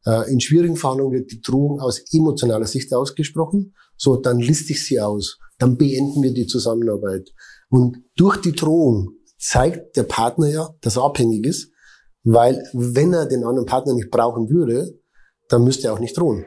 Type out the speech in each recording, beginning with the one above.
In schwierigen Verhandlungen wird die Drohung aus emotionaler Sicht ausgesprochen. So, dann liste ich sie aus. Dann beenden wir die Zusammenarbeit. Und durch die Drohung zeigt der Partner ja, dass er abhängig ist, weil wenn er den anderen Partner nicht brauchen würde, dann müsste er auch nicht drohen.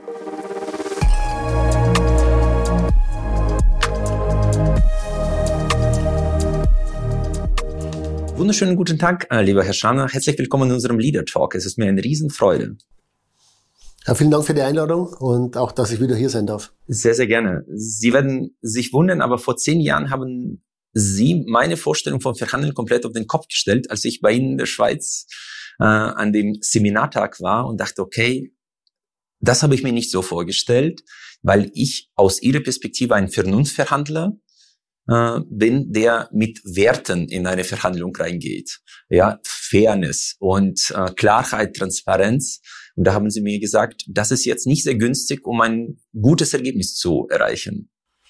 Wunderschönen guten Tag, lieber Herr Scharner. Herzlich willkommen in unserem Leader Talk. Es ist mir eine Riesenfreude. Ja, vielen Dank für die Einladung und auch, dass ich wieder hier sein darf. Sehr, sehr gerne. Sie werden sich wundern, aber vor 10 Jahren haben Sie meine Vorstellung von Verhandeln komplett auf den Kopf gestellt, als ich bei Ihnen in der Schweiz an dem Seminartag war und dachte, okay, das habe ich mir nicht so vorgestellt, weil ich aus Ihrer Perspektive ein Vernunftverhandler bin, der mit Werten in eine Verhandlung reingeht. Ja, Fairness und Klarheit, Transparenz. Und da haben Sie mir gesagt, das ist jetzt nicht sehr günstig, um ein gutes Ergebnis zu erreichen.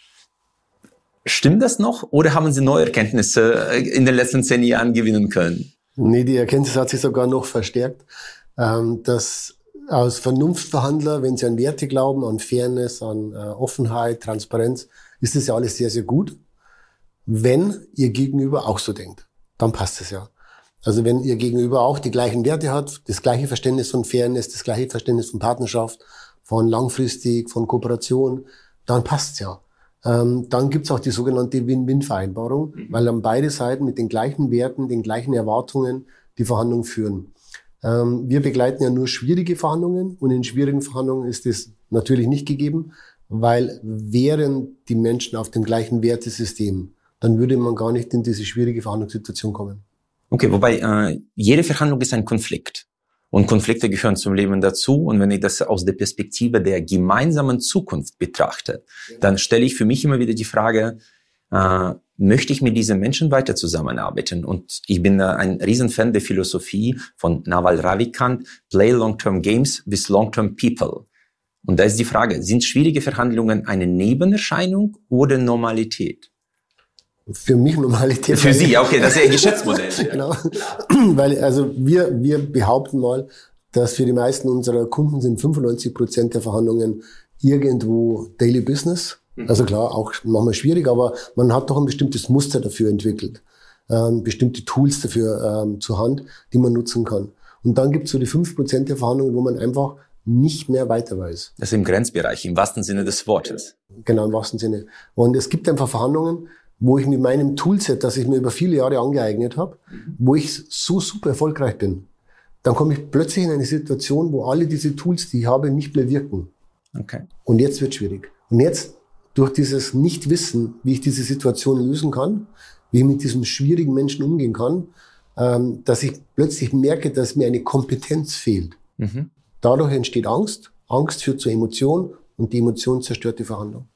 Stimmt das noch oder haben Sie neue Erkenntnisse in den letzten 10 Jahren gewinnen können? Nee, die Erkenntnis hat sich sogar noch verstärkt, dass als Vernunftverhandler, wenn Sie an Werte glauben, an Fairness, an Offenheit, Transparenz, ist das ja alles sehr, sehr gut. Wenn Ihr Gegenüber auch so denkt, dann passt es ja. Also wenn Ihr Gegenüber auch die gleichen Werte hat, das gleiche Verständnis von Fairness, das gleiche Verständnis von Partnerschaft, von langfristig, von Kooperation, dann passt's ja. Dann gibt's auch die sogenannte Win-Win-Vereinbarung, weil dann beide Seiten mit den gleichen Werten, den gleichen Erwartungen die Verhandlung führen. Wir begleiten ja nur schwierige Verhandlungen und in schwierigen Verhandlungen ist das natürlich nicht gegeben, weil wären die Menschen auf dem gleichen Wertesystem, dann würde man gar nicht in diese schwierige Verhandlungssituation kommen. Okay, wobei jede Verhandlung ist ein Konflikt und Konflikte gehören zum Leben dazu und wenn ich das aus der Perspektive der gemeinsamen Zukunft betrachte, dann stelle ich für mich immer wieder die Frage, möchte ich mit diesen Menschen weiter zusammenarbeiten? Und ich bin ein Riesenfan der Philosophie von Naval Ravikant, Play Long-Term Games with Long-Term People. Und da ist die Frage, sind schwierige Verhandlungen eine Nebenerscheinung oder Normalität? Für mich Normalität. Für Sie, okay, das ist Ihr Geschäftsmodell. Genau. Weil, also wir behaupten mal, dass für die meisten unserer Kunden sind 95% der Verhandlungen irgendwo Daily Business. Also klar, auch manchmal schwierig, aber man hat doch ein bestimmtes Muster dafür entwickelt. Bestimmte Tools dafür zur Hand, die man nutzen kann. Und dann gibt es so die 5% der Verhandlungen, wo man einfach nicht mehr weiter weiß. Das ist im Grenzbereich, im wahrsten Sinne des Wortes. Genau, im wahrsten Sinne. Und es gibt einfach Verhandlungen, wo ich mit meinem Toolset, das ich mir über viele Jahre angeeignet habe, wo ich so super erfolgreich bin, dann komme ich plötzlich in eine Situation, wo alle diese Tools, die ich habe, nicht mehr wirken. Okay. Und jetzt wird es schwierig. Und jetzt, durch dieses Nichtwissen, wie ich diese Situation lösen kann, wie ich mit diesem schwierigen Menschen umgehen kann, dass ich plötzlich merke, dass mir eine Kompetenz fehlt. Mhm. Dadurch entsteht Angst. Angst führt zur Emotion und die Emotion zerstört die Verhandlung.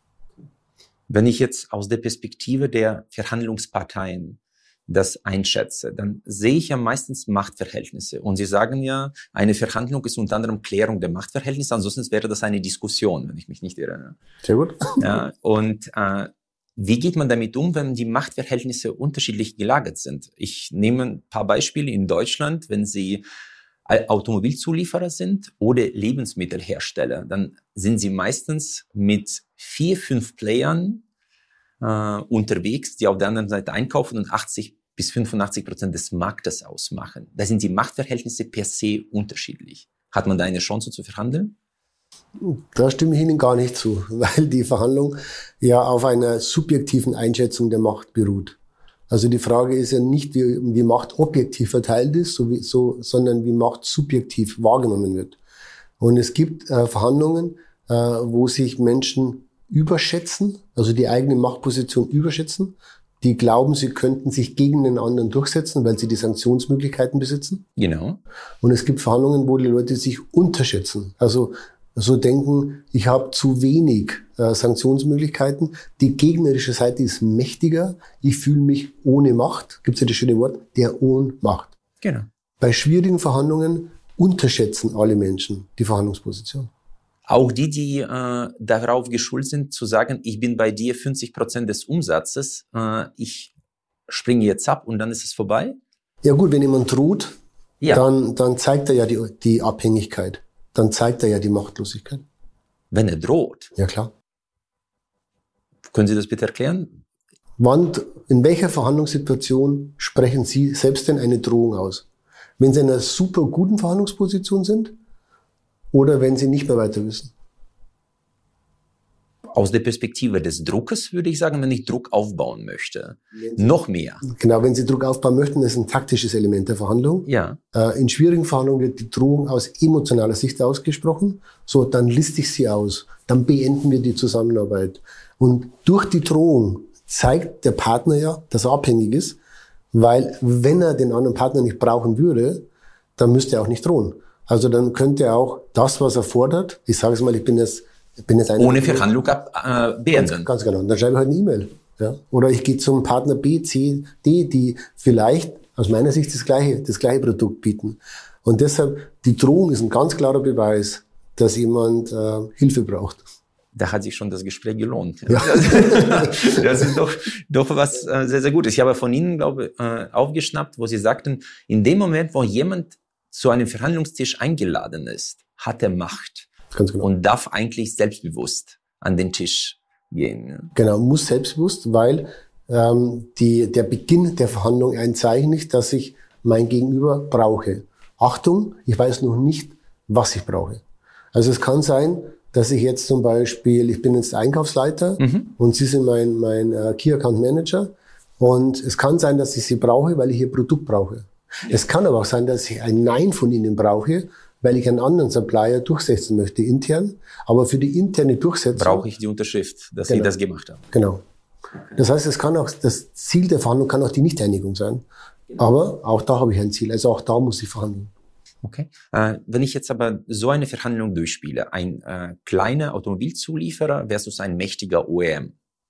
Wenn ich jetzt aus der Perspektive der Verhandlungsparteien das einschätze, dann sehe ich ja meistens Machtverhältnisse. Und Sie sagen ja, eine Verhandlung ist unter anderem Klärung der Machtverhältnisse, ansonsten wäre das eine Diskussion, wenn ich mich nicht irre. Sehr gut. Ja, und wie geht man damit um, wenn die Machtverhältnisse unterschiedlich gelagert sind? Ich nehme ein paar Beispiele in Deutschland, wenn Sie Automobilzulieferer sind oder Lebensmittelhersteller, dann sind sie meistens mit 4, 5 Playern unterwegs, die auf der anderen Seite einkaufen und 80-85% des Marktes ausmachen. Da sind die Machtverhältnisse per se unterschiedlich. Hat man da eine Chance zu verhandeln? Da stimme ich Ihnen gar nicht zu, weil die Verhandlung ja auf einer subjektiven Einschätzung der Macht beruht. Also die Frage ist ja nicht, wie Macht objektiv verteilt ist, sondern wie Macht subjektiv wahrgenommen wird. Und es gibt Verhandlungen, wo sich Menschen überschätzen, also die eigene Machtposition überschätzen. Die glauben, sie könnten sich gegen den anderen durchsetzen, weil sie die Sanktionsmöglichkeiten besitzen. Genau. Und es gibt Verhandlungen, wo die Leute sich unterschätzen. Also so denken, ich habe zu wenig Sanktionsmöglichkeiten. Die gegnerische Seite ist mächtiger. Ich fühle mich ohne Macht. Gibt es ja das schöne Wort, der Ohnmacht. Genau. Bei schwierigen Verhandlungen unterschätzen alle Menschen die Verhandlungsposition. Auch die darauf geschult sind, zu sagen, ich bin bei dir 50% des Umsatzes, ich springe jetzt ab und dann ist es vorbei? Ja gut, wenn jemand droht, dann zeigt er ja die Abhängigkeit. dann zeigt er ja die Machtlosigkeit. Wenn er droht? Ja, klar. Können Sie das bitte erklären? In welcher Verhandlungssituation sprechen Sie selbst denn eine Drohung aus? Wenn Sie in einer super guten Verhandlungsposition sind oder wenn Sie nicht mehr weiter wissen? Aus der Perspektive des Druckes würde ich sagen, wenn ich Druck aufbauen möchte. Noch mehr. Genau, wenn Sie Druck aufbauen möchten, das ist ein taktisches Element der Verhandlung. Ja. In schwierigen Verhandlungen wird die Drohung aus emotionaler Sicht ausgesprochen. So, dann liste ich sie aus. Dann beenden wir die Zusammenarbeit. Und durch die Drohung zeigt der Partner ja, dass er abhängig ist, weil wenn er den anderen Partner nicht brauchen würde, dann müsste er auch nicht drohen. Also dann könnte er auch das, was er fordert, ich sage es mal, ich bin jetzt ohne Verhandlung beenden. Ganz genau. Und dann schreibe ich halt eine E-Mail. Ja? Oder ich gehe zum Partner B, C, D, die vielleicht aus meiner Sicht das gleiche Produkt bieten. Und deshalb, die Drohung ist ein ganz klarer Beweis, dass jemand Hilfe braucht. Da hat sich schon das Gespräch gelohnt. Ja. Das ist doch was sehr, sehr Gutes. Ich habe von Ihnen, glaube ich, aufgeschnappt, wo Sie sagten, in dem Moment, wo jemand zu einem Verhandlungstisch eingeladen ist, hat er Macht. Ganz genau. Und darf eigentlich selbstbewusst an den Tisch gehen. Genau, muss selbstbewusst, weil der Beginn der Verhandlung ein Zeichen ist, dass ich mein Gegenüber brauche. Achtung, ich weiß noch nicht, was ich brauche. Also es kann sein, dass ich jetzt zum Beispiel, ich bin jetzt Einkaufsleiter und Sie sind mein Key Account Manager und es kann sein, dass ich Sie brauche, weil ich Ihr Produkt brauche. Ja. Es kann aber auch sein, dass ich ein Nein von Ihnen brauche, weil ich einen anderen Supplier durchsetzen möchte intern. Aber für die interne Durchsetzung brauche ich die Unterschrift, dass Sie das gemacht haben. Genau. Das heißt, es kann auch, das Ziel der Verhandlung kann auch die Nichteinigung sein. Genau. Aber auch da habe ich ein Ziel. Also auch da muss ich verhandeln. Okay. Wenn ich jetzt aber so eine Verhandlung durchspiele, ein kleiner Automobilzulieferer versus ein mächtiger OEM.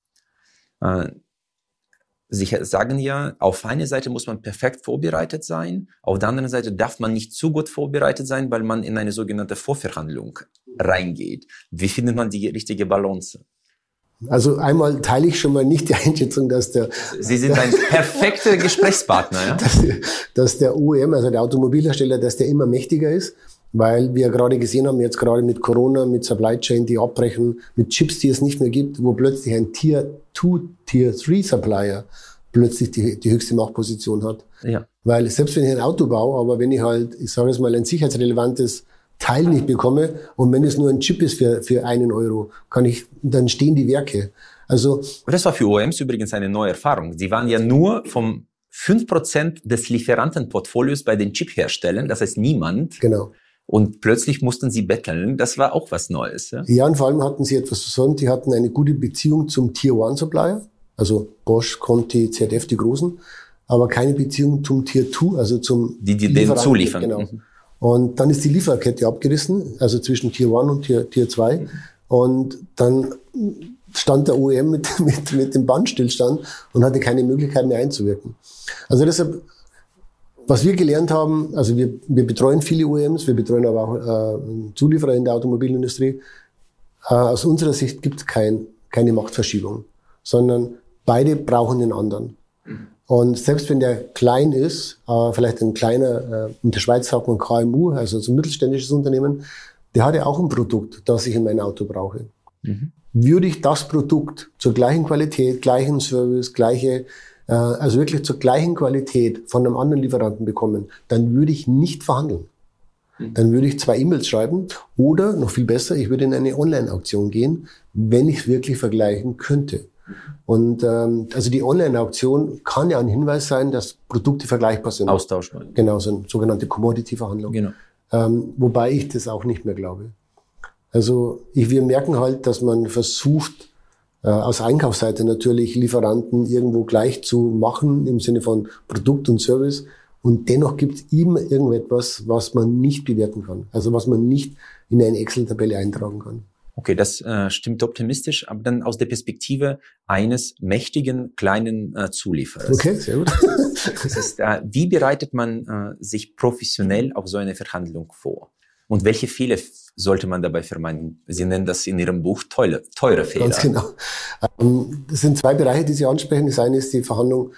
Sie sagen ja, auf einer Seite muss man perfekt vorbereitet sein, auf der anderen Seite darf man nicht zu gut vorbereitet sein, weil man in eine sogenannte Vorverhandlung reingeht. Wie findet man die richtige Balance? Also einmal teile ich schon mal nicht die Einschätzung, dass Sie sind ein perfekter Gesprächspartner, ja? Dass der OEM, also der Automobilhersteller, dass der immer mächtiger ist, weil wir gerade gesehen haben, jetzt gerade mit Corona, mit Supply Chain, die abbrechen, mit Chips, die es nicht mehr gibt, wo plötzlich ein Tier 2, Tier 3 Supplier plötzlich die höchste Machtposition hat. Ja. Weil selbst wenn ich ein Auto baue, aber wenn ich halt, ich sage es mal, ein sicherheitsrelevantes Teil nicht bekomme und wenn es nur ein Chip ist für 1 Euro, dann stehen die Werke. Also. Und das war für OEMs übrigens eine neue Erfahrung. Sie waren ja nur vom 5% des Lieferantenportfolios bei den Chip-Herstellern, das heißt niemand. Genau. Und plötzlich mussten sie betteln. Das war auch was Neues. Ja, ja, und vor allem hatten sie etwas versäumt. Die hatten eine gute Beziehung zum Tier-1-Supplier, also Bosch, Conti, ZF, die Großen, aber keine Beziehung zum Tier-2, also zum die den zuliefern. Genau. Und dann ist die Lieferkette abgerissen, also zwischen Tier 1 und Tier 2. Und dann stand der OEM mit dem Bandstillstand und hatte keine Möglichkeit mehr einzuwirken. Also deshalb, was wir gelernt haben, also wir betreuen viele OEMs, wir betreuen aber auch Zulieferer in der Automobilindustrie. Aus unserer Sicht gibt es keine Machtverschiebung, sondern beide brauchen den anderen. Und selbst wenn der klein ist, vielleicht ein kleiner, in der Schweiz sagt man KMU, also so ein mittelständisches Unternehmen, der hat ja auch ein Produkt, das ich in mein Auto brauche. Würde ich das Produkt zur gleichen Qualität, gleichen Service, also wirklich zur gleichen Qualität von einem anderen Lieferanten bekommen, dann würde ich nicht verhandeln. Dann würde ich 2 E-Mails schreiben oder, noch viel besser, ich würde in eine Online-Auktion gehen, wenn ich es wirklich vergleichen könnte. Und also die Online-Auktion kann ja ein Hinweis sein, dass Produkte vergleichbar sind. Austauschbar. Genau, so eine sogenannte Commodity-Verhandlung. Genau. Wobei ich das auch nicht mehr glaube. Also wir merken halt, dass man versucht, aus Einkaufsseite natürlich Lieferanten irgendwo gleich zu machen, im Sinne von Produkt und Service. Und dennoch gibt es immer irgendetwas, was man nicht bewerten kann. Also was man nicht in eine Excel-Tabelle eintragen kann. Okay, das stimmt optimistisch, aber dann aus der Perspektive eines mächtigen kleinen Zulieferers. Okay, sehr gut. Das ist, wie bereitet man sich professionell auf so eine Verhandlung vor? Und welche Fehler sollte man dabei vermeiden? Sie nennen das in Ihrem Buch teure Fehler. Ganz genau. Das sind 2 Bereiche, die Sie ansprechen. Das eine ist die Verhandlung,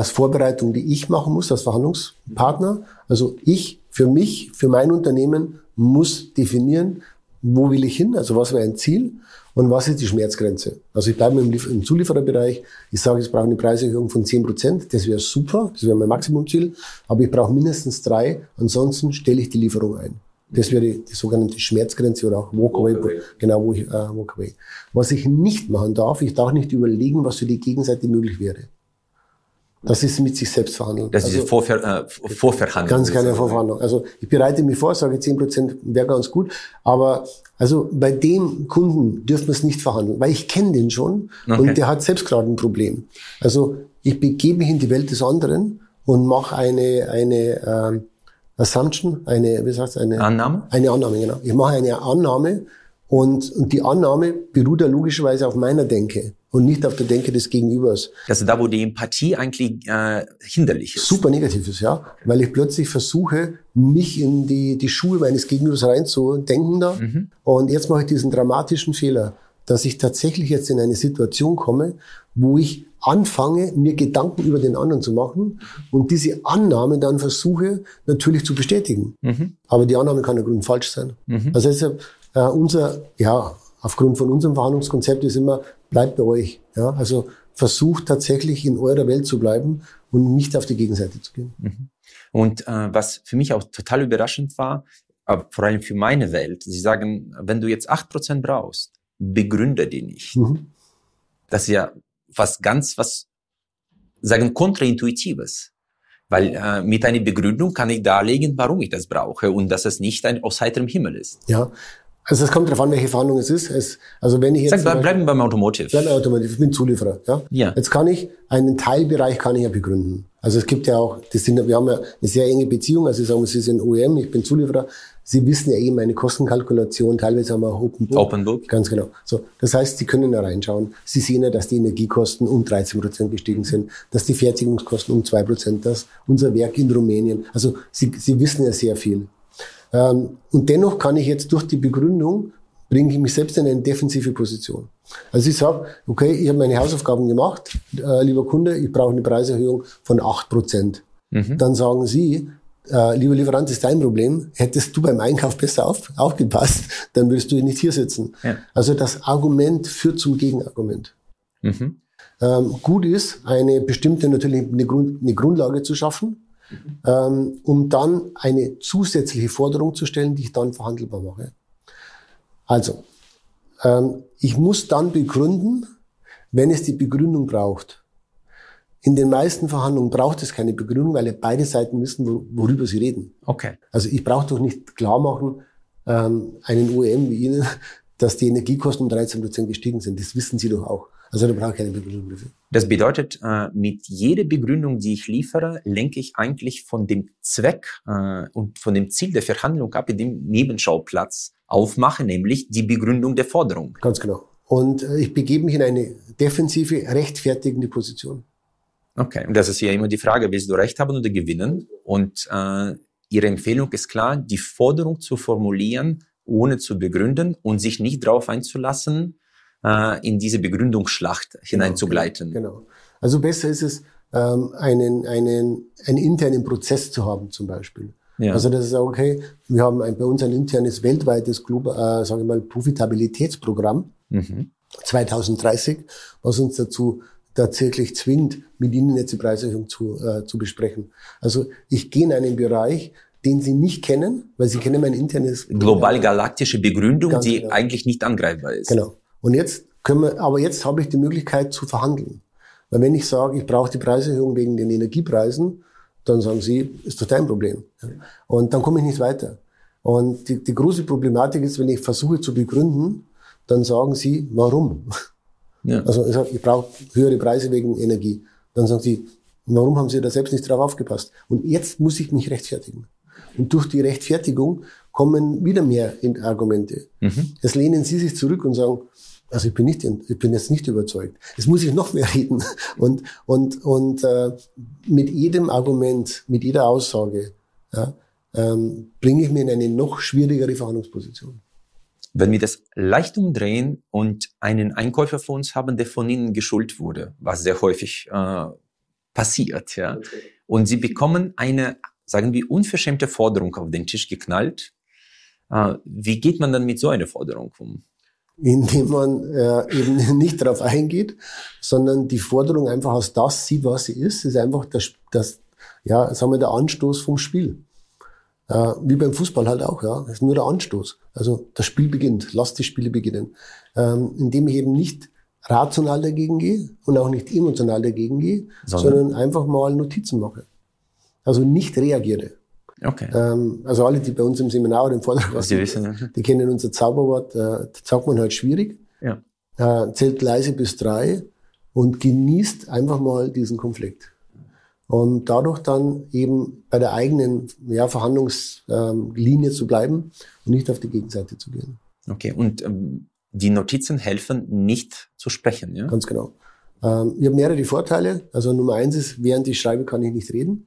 Vorbereitung, die ich machen muss als Verhandlungspartner. Also ich, für mich, für mein Unternehmen muss definieren, wo will ich hin, also was wäre ein Ziel und was ist die Schmerzgrenze. Also ich bleibe im Zuliefererbereich, ich sage, ich brauche eine Preiserhöhung von 10%, das wäre super, das wäre mein Maximumziel, aber ich brauche mindestens 3, ansonsten stelle ich die Lieferung ein. Das wäre die sogenannte Schmerzgrenze oder auch Walkaway. Genau, Walkaway. Was ich nicht machen darf, ich darf nicht überlegen, was für die Gegenseite möglich wäre. Das ist mit sich selbst verhandeln. Das ist diese Vorverhandlung. Ganz keine Vorverhandlung. Also ich bereite mich vor, sage 10% wäre ganz gut, aber also bei dem Kunden dürfen wir es nicht verhandeln, weil ich kenne den schon und der hat selbst gerade ein Problem. Also ich begebe mich in die Welt des anderen und mache eine Assumption, eine Annahme? Eine Annahme, genau. Ich mache eine Annahme und die Annahme beruht ja logischerweise auf meiner Denke und nicht auf der Denke des Gegenübers. Also da, wo die Empathie eigentlich hinderlich ist. Super negativ ist, ja. Weil ich plötzlich versuche, mich in die Schuhe meines Gegenübers reinzudenken da. Und jetzt mache ich diesen dramatischen Fehler, dass ich tatsächlich jetzt in eine Situation komme, wo ich anfange, mir Gedanken über den anderen zu machen und diese Annahme dann versuche, natürlich zu bestätigen. Aber die Annahme kann ja grundfalsch sein. Also deshalb aufgrund von unserem Verhandlungskonzept ist immer, bleibt bei euch. Ja? Also versucht tatsächlich in eurer Welt zu bleiben und nicht auf die Gegenseite zu gehen. Und was für mich auch total überraschend war, aber vor allem für meine Welt, sie sagen, wenn du jetzt 8% brauchst, begründe die nicht. Das ist ja was kontraintuitives. Weil mit einer Begründung kann ich darlegen, warum ich das brauche und dass es nicht aus heiterem Himmel ist. Ja, also es kommt darauf an, welche Verhandlung es ist. Also wenn ich jetzt bleiben beim Automotive. Ich bin Zulieferer. Ja. Jetzt kann ich einen Teilbereich begründen. Also es gibt ja auch, wir haben ja eine sehr enge Beziehung. Also ich sage mal, Sie sind OEM, ich bin Zulieferer. Sie wissen ja eben meine Kostenkalkulation. Teilweise haben wir auch Open Book. Ganz genau. So, das heißt, Sie können da reinschauen. Sie sehen ja, dass die Energiekosten um 13% gestiegen sind, dass die Fertigungskosten um 2%, dass unser Werk in Rumänien. Also Sie wissen ja sehr viel. Und dennoch kann ich jetzt durch die Begründung, bringe ich mich selbst in eine defensive Position. Also ich sage, okay, ich habe meine Hausaufgaben gemacht, lieber Kunde, ich brauche eine Preiserhöhung von 8%. Dann sagen Sie, lieber Lieferant, das ist dein Problem, hättest du beim Einkauf besser aufgepasst, dann würdest du nicht hier sitzen. Ja. Also das Argument führt zum Gegenargument. Gut ist, eine bestimmte natürlich eine Grundlage zu schaffen, um dann eine zusätzliche Forderung zu stellen, die ich dann verhandelbar mache. Also, ich muss dann begründen, wenn es die Begründung braucht. In den meisten Verhandlungen braucht es keine Begründung, weil ja beide Seiten wissen, worüber sie reden. Okay. Also ich brauche doch nicht klar machen, einen OEM wie Ihnen, dass die Energiekosten um 13% gestiegen sind. Das wissen Sie doch auch. Also da brauche ich keine Begründung dafür. Das bedeutet, mit jeder Begründung, die ich liefere, lenke ich eigentlich von dem Zweck und von dem Ziel der Verhandlung ab, in dem Nebenschauplatz aufmache, nämlich die Begründung der Forderung. Ganz genau. Und ich begebe mich in eine defensive, rechtfertigende Position. Okay, und das ist ja immer die Frage, willst du Recht haben oder gewinnen? Und Ihre Empfehlung ist klar, die Forderung zu formulieren, ohne zu begründen und sich nicht darauf einzulassen, in diese Begründungsschlacht hineinzugleiten. Genau. Also besser ist es, einen internen Prozess zu haben zum Beispiel. Ja. Also das ist auch okay. Wir haben bei uns ein internes weltweites Profitabilitätsprogramm 2030, was uns dazu tatsächlich zwingt, mit Ihnen jetzt die Preiserhöhung zu besprechen. Also ich gehe in einen Bereich, den Sie nicht kennen, weil Sie kennen mein internes global-galaktische Begründung, die eigentlich nicht angreifbar ist. Genau. Und jetzt jetzt habe ich die Möglichkeit zu verhandeln. Weil wenn ich sage, ich brauche die Preiserhöhung wegen den Energiepreisen, dann sagen Sie, ist doch dein Problem. Und dann komme ich nicht weiter. Und die große Problematik ist, wenn ich versuche zu begründen, dann sagen Sie, warum? Ja. Also ich sage, ich brauche höhere Preise wegen Energie. Dann sagen Sie, warum haben Sie da selbst nicht drauf aufgepasst? Und jetzt muss ich mich rechtfertigen. Und durch die Rechtfertigung kommen wieder mehr Argumente. Jetzt lehnen Sie sich zurück und sagen, also ich bin jetzt nicht überzeugt. Jetzt muss ich noch mehr reden. Und mit jedem Argument, mit jeder Aussage, bringe ich mir in eine noch schwierigere Verhandlungsposition. Wenn wir das leicht umdrehen und einen Einkäufer vor uns haben, der von Ihnen geschult wurde, was sehr häufig passiert, ja, und Sie bekommen eine, sagen wir, unverschämte Forderung auf den Tisch geknallt, Wie geht man dann mit so einer Forderung um? Indem man eben nicht darauf eingeht, sondern die Forderung einfach als das sieht, was sie ist einfach sagen wir, der Anstoß vom Spiel. Wie beim Fußball halt auch, ja. Das ist nur der Anstoß. Also das Spiel beginnt, lasst die Spiele beginnen. Indem ich eben nicht rational dagegen gehe und auch nicht emotional dagegen gehe, sondern einfach mal Notizen mache. Also nicht reagiere. Okay. Also alle, die bei uns im Seminar oder im Vortrag sind, die kennen unser Zauberwort, da sagt man halt schwierig. Ja. Zählt leise bis 3 und genießt einfach mal diesen Konflikt. Und dadurch dann eben bei der eigenen Verhandlungslinie zu bleiben und nicht auf die Gegenseite zu gehen. Okay, und die Notizen helfen nicht zu sprechen, ja? Ganz genau. Ich habe mehrere Vorteile. Also Nummer 1 ist, während ich schreibe, kann ich nicht reden.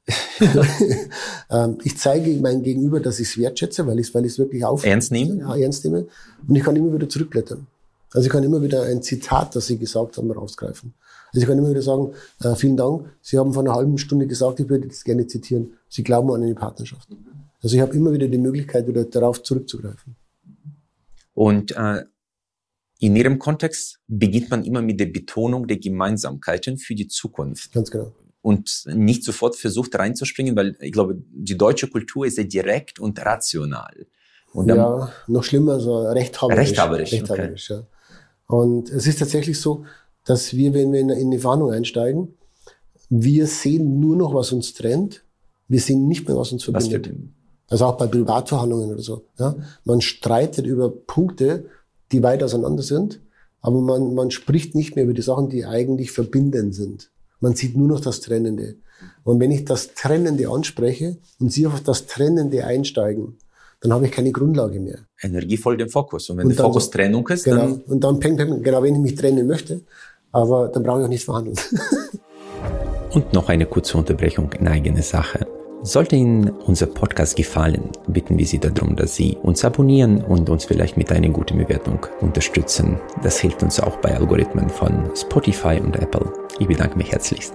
Ich zeige meinem Gegenüber, dass ich es wertschätze, weil ich es wirklich ernst nehme. Ja, ernst nehme. Und ich kann immer wieder zurückblättern. Also ich kann immer wieder ein Zitat, das Sie gesagt haben, rausgreifen. Also ich kann immer wieder sagen, vielen Dank, Sie haben vor einer halben Stunde gesagt, ich würde das gerne zitieren. Sie glauben an eine Partnerschaft. Also ich habe immer wieder die Möglichkeit, wieder darauf zurückzugreifen. Und in Ihrem Kontext beginnt man immer mit der Betonung der Gemeinsamkeiten für die Zukunft. Ganz genau. Und nicht sofort versucht reinzuspringen, weil ich glaube, die deutsche Kultur ist sehr direkt und rational. Und ja, noch schlimmer, so rechthaberisch. Rechthaberisch, ja. Und es ist tatsächlich so, dass wir, wenn wir in eine Verhandlung einsteigen, wir sehen nur noch, was uns trennt. Wir sehen nicht mehr, was uns verbindet. Also auch bei Privatverhandlungen oder so. Ja? Man streitet über Punkte, die weit auseinander sind, aber man spricht nicht mehr über die Sachen, die eigentlich verbindend sind. Man sieht nur noch das Trennende. Und wenn ich das Trennende anspreche und Sie auf das Trennende einsteigen, dann habe ich keine Grundlage mehr. Energie folgt dem Fokus. Und wenn der Fokus Trennung ist, genau, dann... Und dann genau, wenn ich mich trennen möchte, aber dann brauche ich auch nicht verhandeln. Und noch eine kurze Unterbrechung in eigene Sache. Sollte Ihnen unser Podcast gefallen, bitten wir Sie darum, dass Sie uns abonnieren und uns vielleicht mit einer guten Bewertung unterstützen. Das hilft uns auch bei Algorithmen von Spotify und Apple. Ich bedanke mich herzlichst.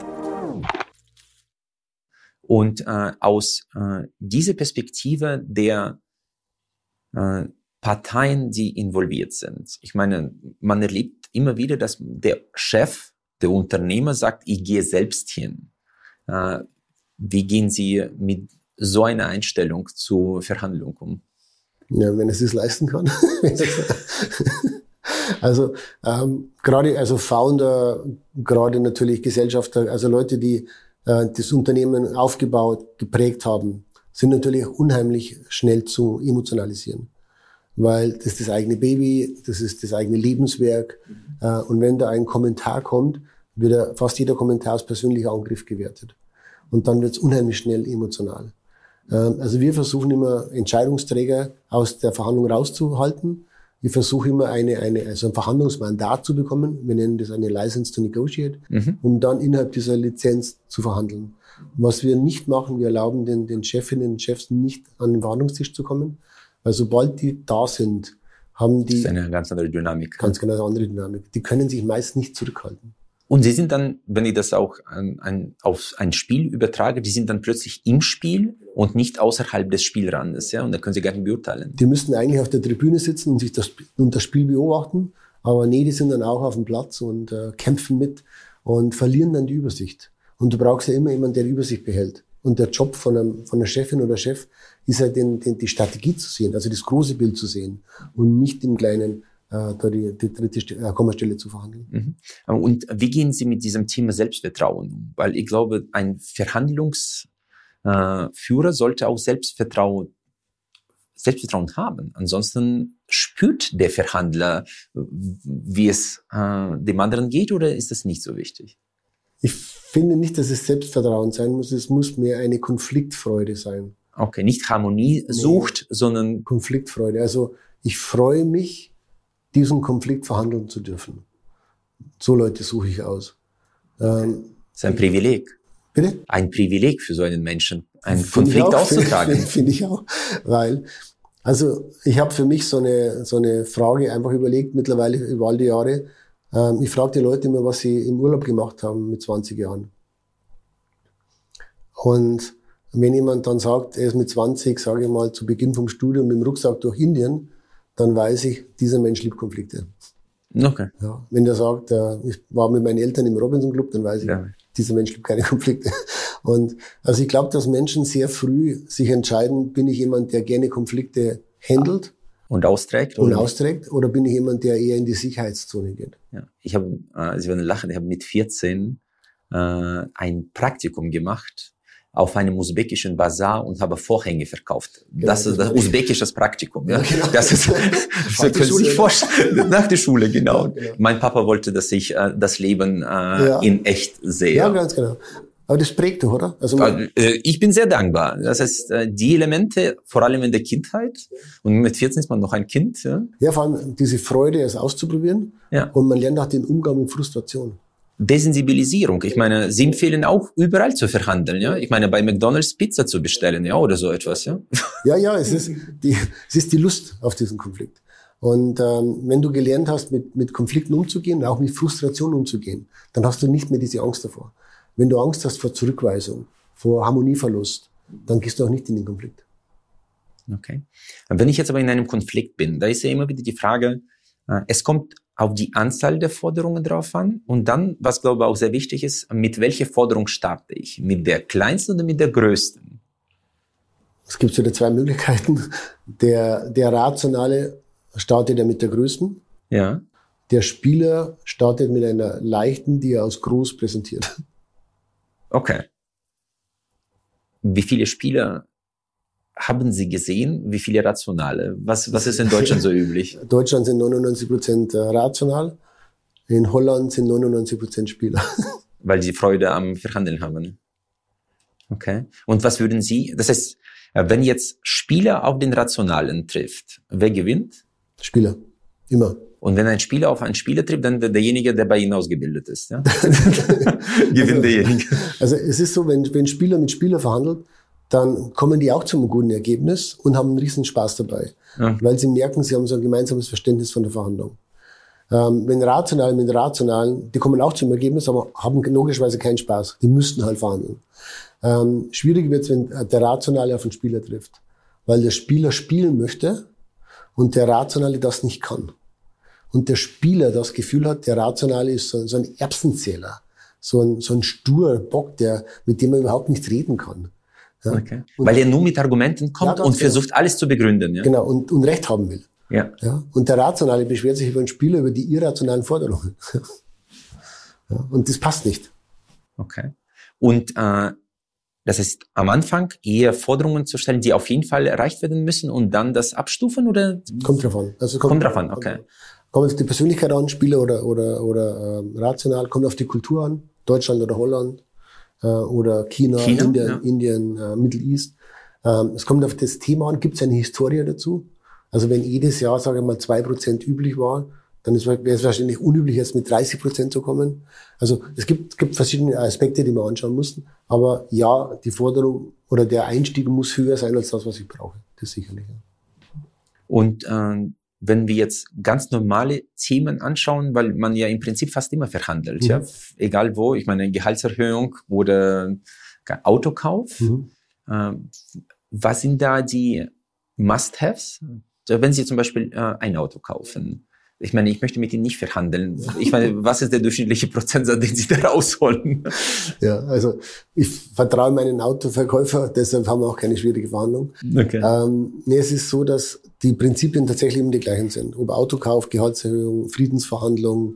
Und aus dieser Perspektive der Parteien, die involviert sind. Ich meine, man erlebt immer wieder, dass der Chef, der Unternehmer sagt, ich gehe selbst hin. Wie gehen Sie mit so einer Einstellung zur Verhandlung um? Ja, wenn es leisten kann. Also gerade Founder, gerade natürlich Gesellschafter, also Leute, die das Unternehmen aufgebaut, geprägt haben, sind natürlich unheimlich schnell zu emotionalisieren. Weil das ist das eigene Baby, das ist das eigene Lebenswerk. Und wenn da ein Kommentar kommt, wird fast jeder Kommentar als persönlicher Angriff gewertet. Und dann wird es unheimlich schnell emotional. Also wir versuchen immer, Entscheidungsträger aus der Verhandlung rauszuhalten. Ich versuche immer ein Verhandlungsmandat zu bekommen. Wir nennen das eine License to Negotiate, um dann innerhalb dieser Lizenz zu verhandeln. Was wir nicht machen, wir erlauben den Chefinnen und Chefs nicht an den Verhandlungstisch zu kommen, weil sobald die da sind, haben die... Das ist eine ganz andere Dynamik. Ganz genau, eine andere Dynamik. Die können sich meist nicht zurückhalten. Und Sie sind dann, wenn ich das auch auf ein Spiel übertrage, die sind dann plötzlich im Spiel und nicht außerhalb des Spielrandes, ja? Und da können Sie gar nicht beurteilen. Die müssten eigentlich auf der Tribüne sitzen und sich das Spiel beobachten, aber nee, die sind dann auch auf dem Platz und kämpfen mit und verlieren dann die Übersicht. Und du brauchst ja immer jemanden, der die Übersicht behält. Und der Job von der Chefin oder Chef ist ja die Strategie zu sehen, also das große Bild zu sehen und nicht im Kleinen die dritte Kommastelle zu verhandeln. Und wie gehen Sie mit diesem Thema Selbstvertrauen um? Weil ich glaube, ein Verhandlungsführer sollte auch Selbstvertrauen haben. Ansonsten spürt der Verhandler, wie es dem anderen geht, oder ist das nicht so wichtig? Ich finde nicht, dass es Selbstvertrauen sein muss. Es muss mehr eine Konfliktfreude sein. Okay, nicht Harmonie sucht, sondern Konfliktfreude. Also ich freue mich, diesen Konflikt verhandeln zu dürfen. So Leute suche ich aus. Das ist ein Privileg. Bitte? Ein Privileg für so einen Menschen, einen Konflikt auszutragen. Finde ich auch. Weil, also ich habe für mich so eine Frage einfach überlegt, mittlerweile über all die Jahre. Ich frage die Leute immer, was sie im Urlaub gemacht haben mit 20 Jahren. Und Wenn jemand dann sagt, er ist mit 20, sage ich mal, zu Beginn vom Studium mit dem Rucksack durch Indien, dann weiß ich, dieser Mensch liebt Konflikte. Okay. Ja, wenn der sagt, ich war mit meinen Eltern im Robinson Club, dann weiß ich, dieser Mensch liebt keine Konflikte. Und also ich glaube, dass Menschen sehr früh sich entscheiden, bin ich jemand, der gerne Konflikte handelt und austrägt, oder bin ich jemand, der eher in die Sicherheitszone geht? Ja, Sie werden lachen, ich habe mit 14 ein Praktikum gemacht auf einem usbekischen Bazar und habe Vorhänge verkauft. Genau, das ist das usbekisches Praktikum. Ja? Genau. Das ist, Sie können sich vorstellen, nach der Schule, genau. Ja, genau. Mein Papa wollte, dass ich das Leben in echt sehe. Ja, ganz genau. Aber das prägt doch, oder? Also ich bin sehr dankbar. Das heißt, die Elemente, vor allem in der Kindheit, und mit 14 ist man noch ein Kind. Ja, vor allem diese Freude, es auszuprobieren. Ja. Und man lernt auch den Umgang mit Frustration. Desensibilisierung. Ich meine, Sie empfehlen auch überall zu verhandeln, ja? Ich meine, bei McDonald's Pizza zu bestellen, ja, oder so etwas, ja? Ja, es ist die Lust auf diesen Konflikt. Und wenn du gelernt hast, mit Konflikten umzugehen, auch mit Frustration umzugehen, dann hast du nicht mehr diese Angst davor. Wenn du Angst hast vor Zurückweisung, vor Harmonieverlust, dann gehst du auch nicht in den Konflikt. Okay. Wenn ich jetzt aber in einem Konflikt bin, da ist ja immer wieder die Frage, es kommt auf die Anzahl der Forderungen drauf an und dann, was glaube ich auch sehr wichtig ist, mit welcher Forderung starte ich? Mit der kleinsten oder mit der größten? Es gibt so 2 Möglichkeiten. Der Rationale startet ja mit der größten. Ja. Der Spieler startet mit einer leichten, die er als groß präsentiert. Okay. Wie viele Spieler haben Sie gesehen? Wie viele Rationale? Was ist in Deutschland so üblich? In Deutschland sind 99% rational. In Holland sind 99% Spieler. Weil sie Freude am Verhandeln haben. Okay. Und was würden Sie, das heißt, wenn jetzt Spieler auf den Rationalen trifft, wer gewinnt? Spieler. Immer. Und wenn ein Spieler auf einen Spieler trifft, dann derjenige, der bei Ihnen ausgebildet ist. Ja? Gewinnt derjenige. Also es ist so, wenn Spieler mit Spieler verhandelt, dann kommen die auch zu einem guten Ergebnis und haben einen riesen Spaß dabei. Ja. Weil sie merken, sie haben so ein gemeinsames Verständnis von der Verhandlung. Wenn Rationale mit Rationalen, die kommen auch zum Ergebnis, aber haben logischerweise keinen Spaß. Die müssten halt verhandeln. Schwierig wird es, wenn der Rationale auf den Spieler trifft. Weil der Spieler spielen möchte und der Rationale das nicht kann. Und der Spieler das Gefühl hat, der Rationale ist so ein Erbsenzähler. So ein sturer Bock, mit dem man überhaupt nicht reden kann. Ja. Okay. Weil er nur mit Argumenten kommt und versucht, alles zu begründen. Ja? Genau, und Recht haben will. Ja. Und der Rationale beschwert sich über den Spieler über die irrationalen Forderungen. Ja, und das passt nicht. Okay. Und das heißt, am Anfang eher Forderungen zu stellen, die auf jeden Fall erreicht werden müssen und dann das abstufen, oder? Kommt drauf an. Also kommt drauf an, okay. Kommt auf die Persönlichkeit an, Spieler oder rational, kommt auf die Kultur an, Deutschland oder Holland. Oder China, Indien, Middle East. Es kommt auf das Thema an, gibt es eine Historie dazu? Also wenn jedes Jahr, sage ich mal, 2% üblich war, dann wäre es wahrscheinlich unüblich, jetzt mit 30% zu kommen. Also es gibt verschiedene Aspekte, die wir anschauen mussten. Aber ja, die Forderung oder der Einstieg muss höher sein als das, was ich brauche. Das sicherlich. Ja. Und wenn wir jetzt ganz normale Themen anschauen, weil man ja im Prinzip fast immer verhandelt, ja, egal wo, ich meine Gehaltserhöhung oder Autokauf, was sind da die Must-Haves? Wenn Sie zum Beispiel ein Auto kaufen, ich meine, ich möchte mit Ihnen nicht verhandeln. Ich meine, was ist der durchschnittliche Prozentsatz, den Sie da rausholen? Ja, also ich vertraue meinen Autoverkäufer, deshalb haben wir auch keine schwierige Verhandlung. Okay. Es ist so, dass die Prinzipien tatsächlich immer die gleichen sind. Ob Autokauf, Gehaltserhöhung, Friedensverhandlung,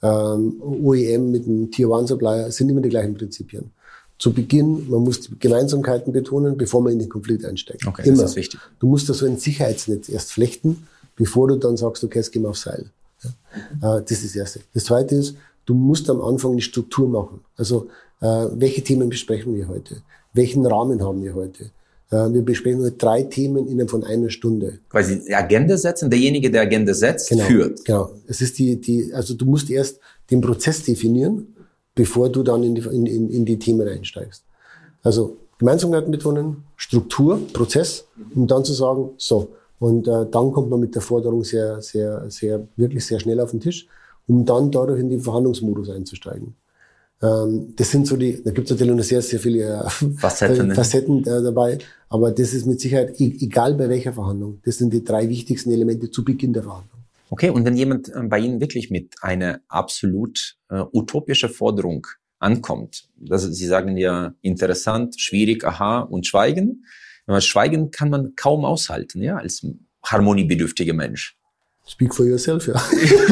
OEM mit einem Tier-1-Supplier, sind immer die gleichen Prinzipien. Zu Beginn, man muss die Gemeinsamkeiten betonen, bevor man in den Konflikt einsteigt. Okay, immer. Das ist wichtig. Du musst da so ein Sicherheitsnetz erst flechten, bevor du dann sagst, okay, jetzt gehen wir aufs Seil. Ja? Das ist das Erste. Das Zweite ist, du musst am Anfang eine Struktur machen. Also, welche Themen besprechen wir heute? Welchen Rahmen haben wir heute? Wir besprechen heute 3 Themen innerhalb von einer Stunde. Quasi die Agenda setzen, derjenige, der Agenda setzt, führt. Genau. Es ist also du musst erst den Prozess definieren, bevor du dann in die Themen einsteigst. Also Gemeinsamkeiten betonen, Struktur, Prozess, um dann zu sagen, so. Und dann kommt man mit der Forderung wirklich sehr schnell auf den Tisch, um dann dadurch in den Verhandlungsmodus einzusteigen. Das sind so da gibt es natürlich noch sehr, sehr viele Facetten dabei. Aber das ist mit Sicherheit, egal bei welcher Verhandlung, das sind die 3 wichtigsten Elemente zu Beginn der Verhandlung. Okay, und wenn jemand bei Ihnen wirklich mit einer absolut utopischen Forderung ankommt, Sie sagen ja interessant, schwierig, aha und Schweigen. Schweigen kann man kaum aushalten, ja, als harmoniebedürftiger Mensch. Speak for yourself, ja.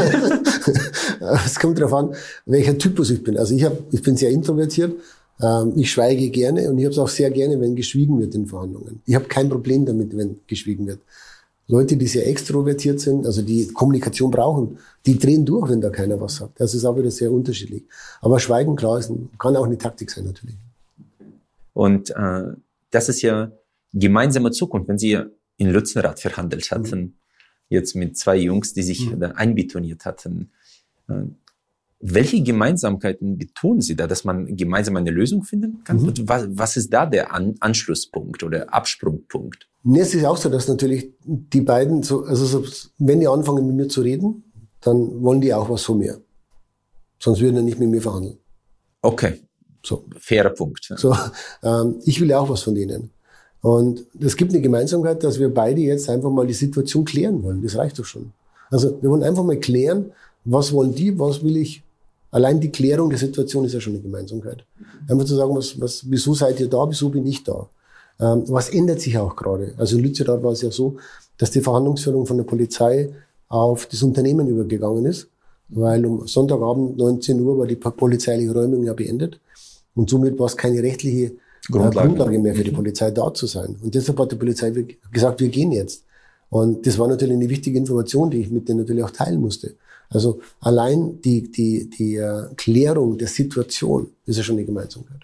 Es kommt darauf an, welcher Typus ich bin. Also ich bin sehr introvertiert, ich schweige gerne und ich habe es auch sehr gerne, wenn geschwiegen wird in Verhandlungen. Ich habe kein Problem damit, wenn geschwiegen wird. Leute, die sehr extrovertiert sind, also die Kommunikation brauchen, die drehen durch, wenn da keiner was sagt. Das ist auch wieder sehr unterschiedlich. Aber Schweigen, klar, kann auch eine Taktik sein natürlich. Und das ist ja gemeinsame Zukunft, wenn Sie in Lützerath verhandelt hatten, jetzt mit 2 Jungs, die sich da einbetoniert hatten. Welche Gemeinsamkeiten betonen Sie da, dass man gemeinsam eine Lösung finden kann? Und was ist da der Anschlusspunkt oder Absprungpunkt? Es ist auch so, dass natürlich die beiden, wenn die anfangen mit mir zu reden, dann wollen die auch was von mir. Sonst würden die nicht mit mir verhandeln. Okay, so fairer Punkt. Ja. So, ich will ja auch was von denen. Und es gibt eine Gemeinsamkeit, dass wir beide jetzt einfach mal die Situation klären wollen. Das reicht doch schon. Also wir wollen einfach mal klären, was wollen die, was will ich. Allein die Klärung der Situation ist ja schon eine Gemeinsamkeit. Einfach zu sagen, wieso seid ihr da, wieso bin ich da? Was ändert sich auch gerade? Also in Lützerath war es ja so, dass die Verhandlungsführung von der Polizei auf das Unternehmen übergegangen ist, weil um Sonntagabend 19 Uhr war die polizeiliche Räumung ja beendet und somit war es keine rechtliche Grundlage mehr für die Polizei da zu sein. Und deshalb hat die Polizei gesagt, wir gehen jetzt. Und das war natürlich eine wichtige Information, die ich mit denen natürlich auch teilen musste. Also allein die Klärung der Situation ist ja schon eine Gemeinsamkeit.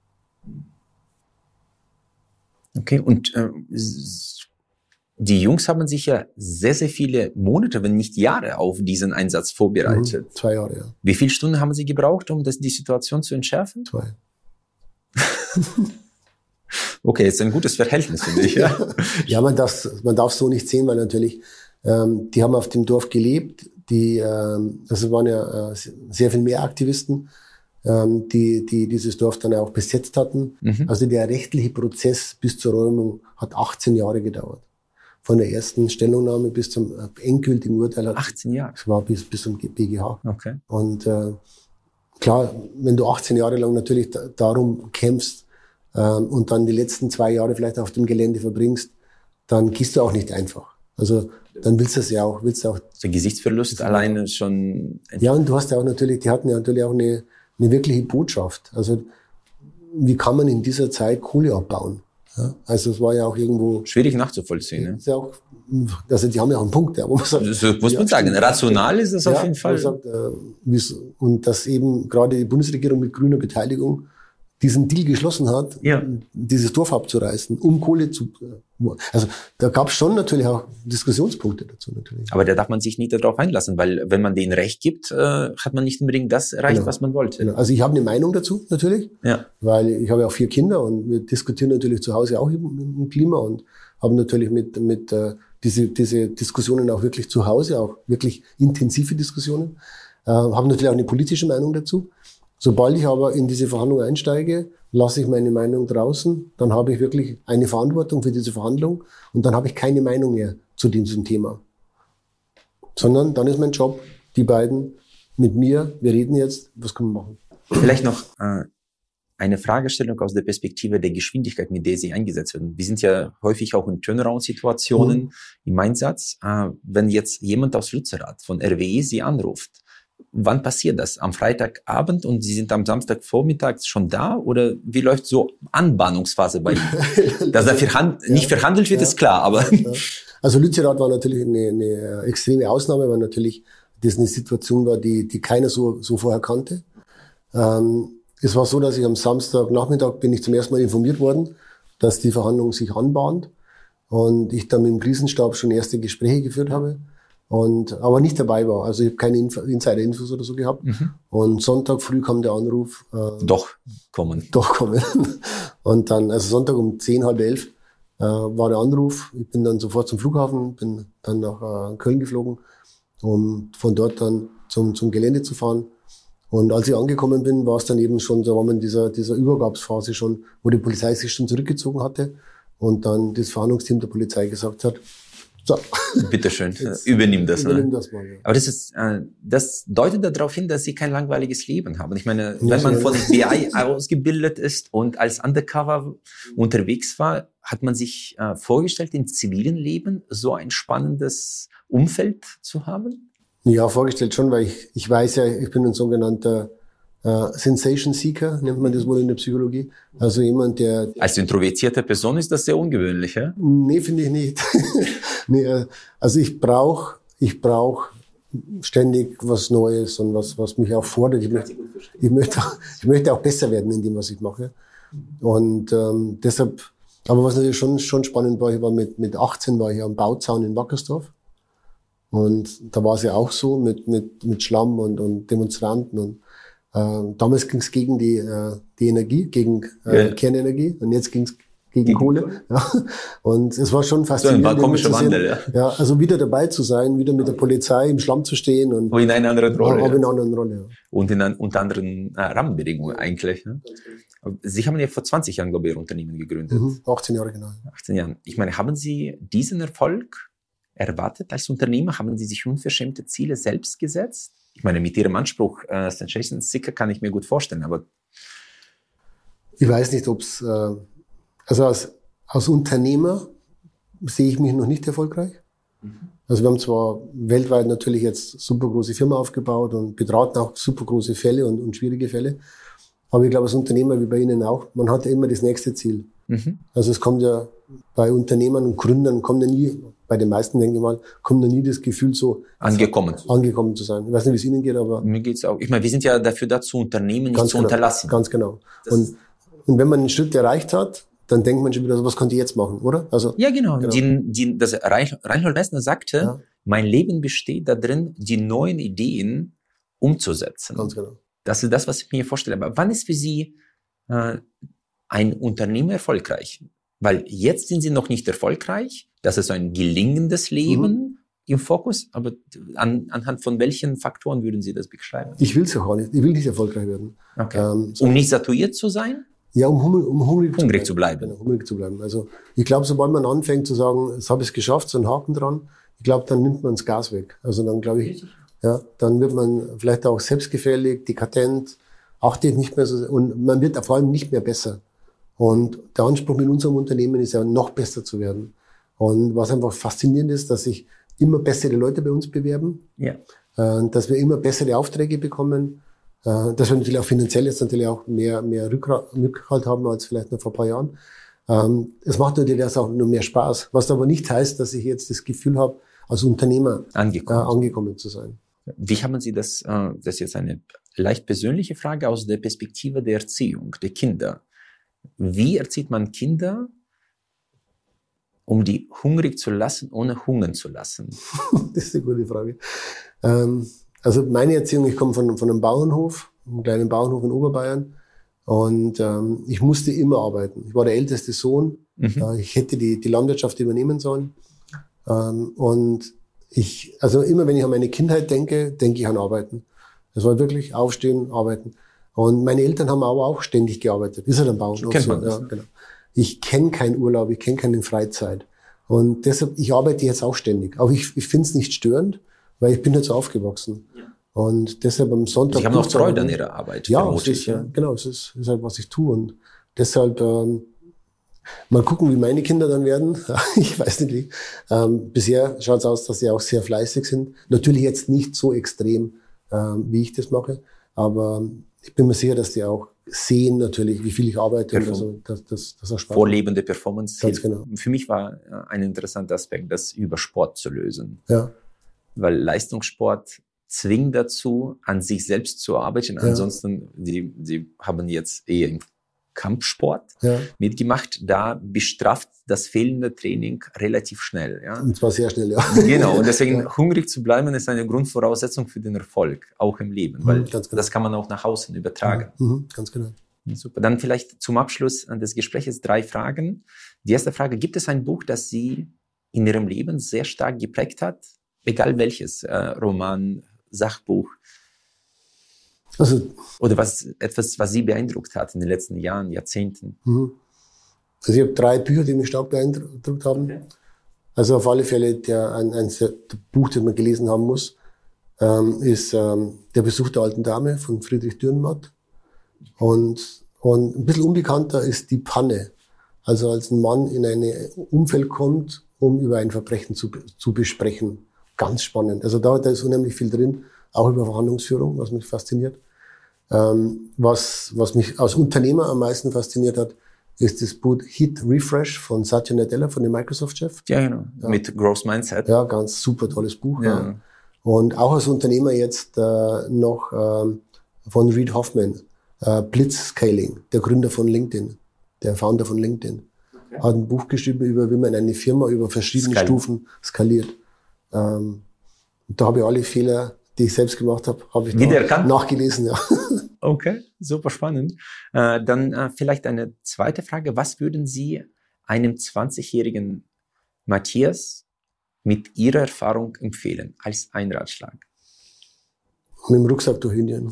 Okay, und die Jungs haben sich ja sehr, sehr viele Monate, wenn nicht Jahre auf diesen Einsatz vorbereitet. 2 Jahre, ja. Wie viele Stunden haben Sie gebraucht, um die Situation zu entschärfen? 2. Okay, jetzt ein gutes Verhältnis, finde ich. Ja, ja, man darf so nicht sehen, weil natürlich, die haben auf dem Dorf gelebt, also waren ja sehr viel mehr Aktivisten, die dieses Dorf dann auch besetzt hatten. Also der rechtliche Prozess bis zur Räumung hat 18 Jahre gedauert. Von der ersten Stellungnahme bis zum endgültigen Urteil. 18 Jahre? Das war bis zum BGH. Okay. Und klar, wenn du 18 Jahre lang natürlich darum kämpfst und dann die letzten 2 Jahre vielleicht auf dem Gelände verbringst, dann gehst du auch nicht einfach. Also dann willst du es ja auch. Der Gesichtsverlust alleine schon. Ja, und du hast ja auch natürlich, die hatten ja natürlich auch eine wirkliche Botschaft. Also wie kann man in dieser Zeit Kohle abbauen? Ja, also es war ja auch irgendwo schwierig nachzuvollziehen. Ne? Ist ja auch, also die haben ja auch einen Punkt, ja, wo man sagt, das muss man sagen. Rational ist das auf jeden Fall. Sagt, und dass eben gerade die Bundesregierung mit grüner Beteiligung diesen Deal geschlossen hat, dieses Dorf abzureißen, um Kohle zu. Also da gab es schon natürlich auch Diskussionspunkte dazu natürlich. Aber da darf man sich nicht darauf einlassen, weil wenn man denen Recht gibt, hat man nicht unbedingt das erreicht, was man wollte. Genau. Also ich habe eine Meinung dazu natürlich, ja. Weil ich habe ja auch 4 Kinder und wir diskutieren natürlich zu Hause auch im Klima und haben natürlich mit diese Diskussionen auch wirklich zu Hause, auch wirklich intensive Diskussionen. Haben natürlich auch eine politische Meinung dazu. Sobald ich aber in diese Verhandlung einsteige, lasse ich meine Meinung draußen, dann habe ich wirklich eine Verantwortung für diese Verhandlung und dann habe ich keine Meinung mehr zu diesem Thema. Sondern dann ist mein Job, die beiden mit mir, wir reden jetzt, was können wir machen? Vielleicht noch eine Fragestellung aus der Perspektive der Geschwindigkeit, mit der Sie eingesetzt werden. Wir sind ja häufig auch in Turnaround-Situationen im Einsatz. Wenn jetzt jemand aus Lützerath von RWE Sie anruft, wann passiert das? Am Freitagabend und Sie sind am Samstagvormittag schon da? Oder wie läuft so Anbahnungsphase bei Ihnen? Dass da nicht verhandelt wird, ist klar, aber... Also Lützerath war natürlich eine extreme Ausnahme, weil natürlich das eine Situation war, die keiner so vorher kannte. Es war so, dass ich am Samstagnachmittag bin ich zum ersten Mal informiert worden, dass die Verhandlung sich anbahnt und ich dann mit dem Krisenstab schon erste Gespräche geführt habe. Aber nicht dabei war. Also ich habe keine Insider-Infos oder so gehabt. Und Sonntag früh kam der Anruf. Doch kommen. Und dann, also Sonntag um 10, halb 11 war der Anruf. Ich bin dann sofort zum Flughafen, bin dann nach Köln geflogen, um von dort dann zum Gelände zu fahren. Und als ich angekommen bin, war es dann eben schon, da war man in dieser Übergabsphase schon, wo die Polizei sich schon zurückgezogen hatte und dann das Verhandlungsteam der Polizei gesagt hat, so. Bitteschön, übernimm das. Übernimm das mal, ja. Aber das deutet darauf hin, dass Sie kein langweiliges Leben haben. Ich meine, wenn man von BI ausgebildet ist und als Undercover unterwegs war, hat man sich vorgestellt, im zivilen Leben so ein spannendes Umfeld zu haben? Ja, vorgestellt schon, weil ich weiß ja, ich bin ein sogenannter Sensation Seeker, nennt man das wohl in der Psychologie. Also jemand, der... Als introvertierte Person ist das sehr ungewöhnlich, ja? Nee, finde ich nicht. Nee, also ich brauch ständig was Neues und was mich auch fordert. Ich möchte auch besser werden in dem, was ich mache. Und deshalb, aber was natürlich schon spannend war, ich war mit 18 war ich am Bauzaun in Wackersdorf. Und da war es ja auch so mit Schlamm und Demonstranten und damals ging es gegen die Energie, gegen Kernenergie und jetzt ging es gegen Kohle. Ja. Und es war schon faszinierend. So ein komischer Wandel, ja. Ja, also wieder dabei zu sein, wieder mit der Polizei im Schlamm zu stehen. Und in einer anderen Rolle. Aber in einer anderen Rolle, ja. Und unter anderen Rahmenbedingungen eigentlich. Ne? Sie haben ja vor 20 Jahren, glaube ich, Ihr Unternehmen gegründet. 18 Jahre, genau. 18 Jahren. Ich meine, haben Sie diesen Erfolg erwartet als Unternehmer? Haben Sie sich unverschämte Ziele selbst gesetzt? Ich meine, mit Ihrem Anspruch Sensation Seeker kann ich mir gut vorstellen, aber... Ich weiß nicht, ob es... Also als Unternehmer sehe ich mich noch nicht erfolgreich. Also wir haben zwar weltweit natürlich jetzt super große Firma aufgebaut und beraten auch super große Fälle und schwierige Fälle. Aber ich glaube, als Unternehmer wie bei Ihnen auch, man hat ja immer das nächste Ziel. Also es kommt ja bei Unternehmern und Gründern, kommt ja nie, bei den meisten denke ich mal, kommt ja nie das Gefühl so angekommen zu sein. Ich weiß nicht, wie es Ihnen geht, aber... Mir geht's auch. Ich meine, wir sind ja dafür da zu unternehmen, nicht zu unterlassen. Ganz genau. Und wenn man einen Schritt erreicht hat, dann denkt man schon wieder, was konnte ich jetzt machen, oder? Also, ja, genau. Das Reinhold Messner sagte, mein Leben besteht darin, die neuen Ideen umzusetzen. Ganz genau. Das ist das, was ich mir vorstelle. Aber wann ist für Sie ein Unternehmer erfolgreich? Weil jetzt sind Sie noch nicht erfolgreich. Das ist ein gelingendes Leben im Fokus. Aber anhand von welchen Faktoren würden Sie das beschreiben? Ich will es ja gar nicht. Ich will nicht erfolgreich werden. Okay. Um nicht saturiert zu sein? Ja, um hungrig zu bleiben. Genau, hungrig zu bleiben. Also ich glaube, sobald man anfängt zu sagen, jetzt habe ich es geschafft, so einen Haken dran, ich glaube, dann nimmt man das Gas weg. Also dann glaube ich, ja, dann wird man vielleicht auch selbstgefällig, dekadent, achtet nicht mehr so, und man wird vor allem nicht mehr besser. Und der Anspruch mit unserem Unternehmen ist ja, noch besser zu werden. Und was einfach faszinierend ist, dass sich immer bessere Leute bei uns bewerben, dass wir immer bessere Aufträge bekommen, dass wir natürlich auch finanziell jetzt natürlich auch mehr Rückhalt haben als vielleicht noch vor ein paar Jahren. Es macht natürlich das auch nur mehr Spaß. Was aber nicht heißt, dass ich jetzt das Gefühl habe, als Unternehmer angekommen zu sein. Wie haben Sie das ist jetzt eine leicht persönliche Frage aus der Perspektive der Erziehung, der Kinder. Wie erzieht man Kinder, um die hungrig zu lassen, ohne hungern zu lassen? Das ist eine gute Frage. Also meine Erziehung, ich komme von einem Bauernhof, einem kleinen Bauernhof in Oberbayern. Und ich musste immer arbeiten. Ich war der älteste Sohn. Ich hätte die Landwirtschaft übernehmen sollen. Und also immer wenn ich an meine Kindheit denke ich an Arbeiten. Das war wirklich aufstehen, arbeiten. Und meine Eltern haben aber auch ständig gearbeitet. Ist halt ein Bauernhof. Kennt man das? Ja, genau. Ich kenne keinen Urlaub, ich kenne keine Freizeit. Und deshalb, ich arbeite jetzt auch ständig. Aber ich finde es nicht störend, weil ich bin jetzt aufgewachsen. Ja. Und deshalb am Sonntag... Sie haben auch Freude an Ihrer Arbeit. Ja, genau, es ist halt, was ich tue. Und deshalb mal gucken, wie meine Kinder dann werden. Ich weiß nicht wie. Bisher schaut es aus, dass sie auch sehr fleißig sind. Natürlich jetzt nicht so extrem, wie ich das mache. Aber ich bin mir sicher, dass die auch sehen natürlich, wie viel ich arbeite. Und also, das auch Spaß vorlebende Performance. Ganz genau. Für mich war ein interessanter Aspekt, das über Sport zu lösen. Ja. Weil Leistungssport zwingt dazu, an sich selbst zu arbeiten. Ja. Ansonsten, sie haben jetzt eher im Kampfsport mitgemacht. Da bestraft das fehlende Training relativ schnell. Ja? Und zwar sehr schnell, ja. Genau. Und deswegen hungrig zu bleiben, ist eine Grundvoraussetzung für den Erfolg, auch im Leben. Weil das kann man auch nach außen übertragen. Ganz genau. Super. Dann vielleicht zum Abschluss des Gesprächs 3 Fragen. Die erste Frage, gibt es ein Buch, das Sie in Ihrem Leben sehr stark geprägt hat? Egal welches, Roman, Sachbuch. Also, oder etwas, was Sie beeindruckt hat in den letzten Jahren, Jahrzehnten? Also ich habe 3 Bücher, die mich stark beeindruckt haben. Okay. Also auf alle Fälle ein Buch, das man gelesen haben muss, ist Der Besuch der alten Dame von Friedrich Dürrenmatt. Und ein bisschen unbekannter ist Die Panne. Also als ein Mann in ein Umfeld kommt, um über ein Verbrechen zu besprechen. Ganz spannend. Also da ist unheimlich viel drin, auch über Verhandlungsführung, was mich fasziniert. Was mich als Unternehmer am meisten fasziniert hat, ist das Buch Hit Refresh von Satya Nadella, von dem Microsoft-Chef. Ja, genau. Ja. Mit Growth Mindset. Ja, ganz super tolles Buch. Ja. Und auch als Unternehmer jetzt noch von Reid Hoffman, Blitzscaling, der Gründer von LinkedIn, der Founder von LinkedIn. Okay. Hat ein Buch geschrieben über, wie man eine Firma über verschiedene Stufen skaliert. Da habe ich alle Fehler, die ich selbst gemacht habe ich nachgelesen. Ja. Okay, super spannend. Dann vielleicht eine zweite Frage. Was würden Sie einem 20-jährigen Matthias mit Ihrer Erfahrung empfehlen, als ein Ratschlag? Mit dem Rucksack durch Indien.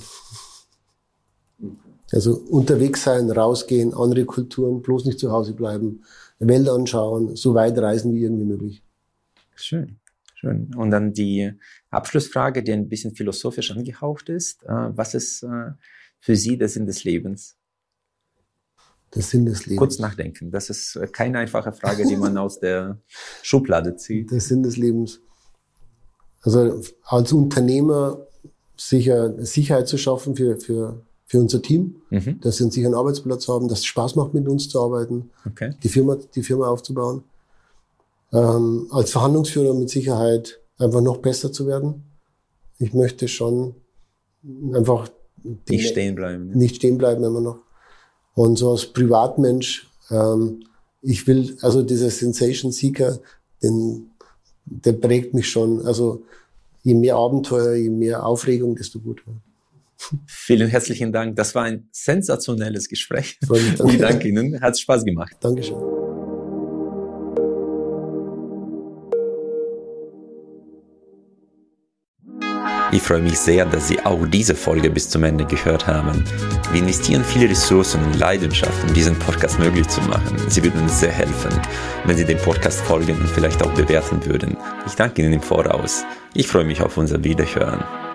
Also unterwegs sein, rausgehen, andere Kulturen, bloß nicht zu Hause bleiben, Welt anschauen, so weit reisen wie irgendwie möglich. Schön. Schön. Und dann die Abschlussfrage, die ein bisschen philosophisch angehaucht ist. Was ist für Sie der Sinn des Lebens? Der Sinn des Lebens. Kurz nachdenken. Das ist keine einfache Frage, die man aus der Schublade zieht. Der Sinn des Lebens. Also als Unternehmer Sicherheit zu schaffen für unser Team, dass sie einen sicheren Arbeitsplatz haben, dass es Spaß macht, mit uns zu arbeiten, die Firma aufzubauen. Als Verhandlungsführer mit Sicherheit einfach noch besser zu werden. Ich möchte schon einfach nicht stehen bleiben. Nicht stehen bleiben immer noch. Und so als Privatmensch, ich will, also dieser Sensation Seeker, der prägt mich schon. Also je mehr Abenteuer, je mehr Aufregung, desto gut. Vielen herzlichen Dank. Das war ein sensationelles Gespräch. Ich danke Ihnen. Hat Spaß gemacht. Dankeschön. Ich freue mich sehr, dass Sie auch diese Folge bis zum Ende gehört haben. Wir investieren viele Ressourcen und Leidenschaft, um diesen Podcast möglich zu machen. Sie würden uns sehr helfen, wenn Sie dem Podcast folgen und vielleicht auch bewerten würden. Ich danke Ihnen im Voraus. Ich freue mich auf unser Wiederhören.